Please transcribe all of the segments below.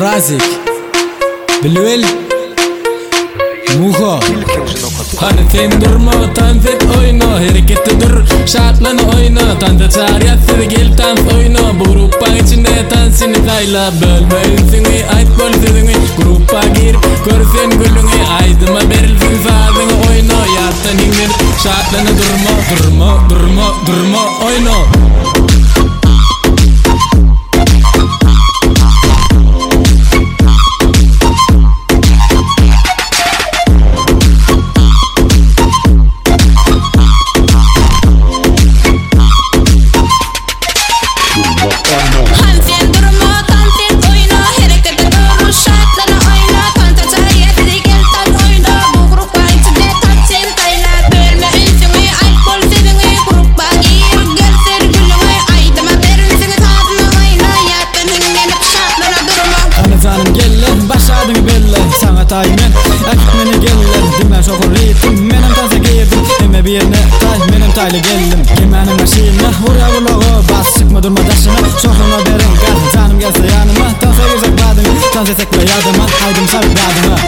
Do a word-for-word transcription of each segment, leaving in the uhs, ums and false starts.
Razik Bilwil Muho Hani sen durma tanzet oyna hareketi dur şartlan oyna tanda çariyat gel tans oyna bu gruppa içinde tansini kayla bölmeyin seni ait bol seni gruppa gir görsen gülünü aydıma berilsin sazını oyna yartan indir şartlan durma durma durma durma oyna Taymen, akmeni geller, dimmer şokur ritim, menem tansa girdim, emme bir yerine tay, menem taylı geldim, kemenin maşinine, oraya vurlağı, bas çıkma durma daşına, şokuna berin gaz, canım gelse yanıma, tansa yüzek badını, tansa tekle yadıma, haydım sarık badını.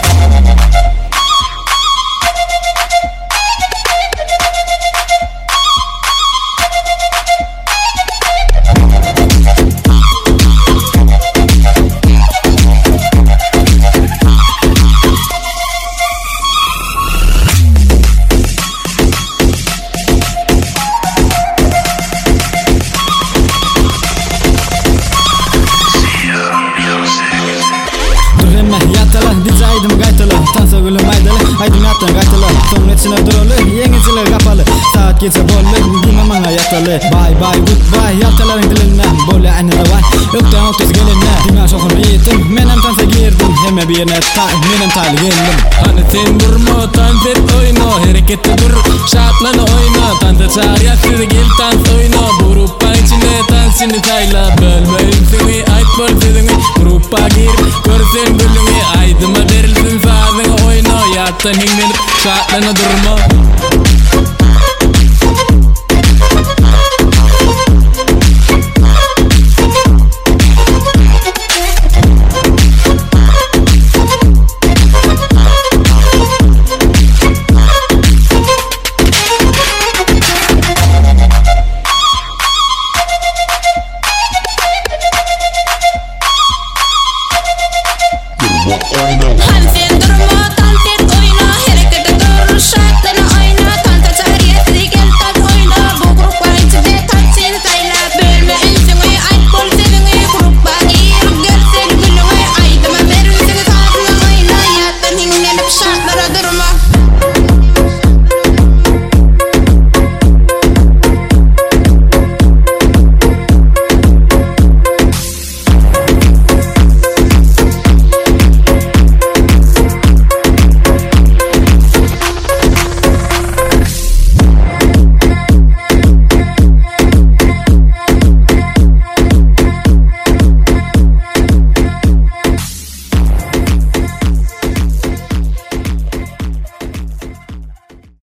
Dizaydım gaytalı, tansa gülüm aydalı, aydım yattan gaytalı, son etsine duralı, yengeciler kapalı, saat geçse bollu, giyme bana yatalı, bye bye goodbye, yaltaların diline, bolle aynı da var, yoktan oktas gelinle, dimmer şokun ritim, menem tansa girdim, hemme bir yerine tay, menem taylı geldim. Hani sen durma, tanset oyna, hareketi dur, şartlan oyna, tansa çariyat sizi gel tans oyna, bu gruppa içinde tansini tayla, bölmeyin seni, ait bol seni, gruppa gir, görsen gülünü, aydıma berilsin sazını oyna yartan indir şartlarına durma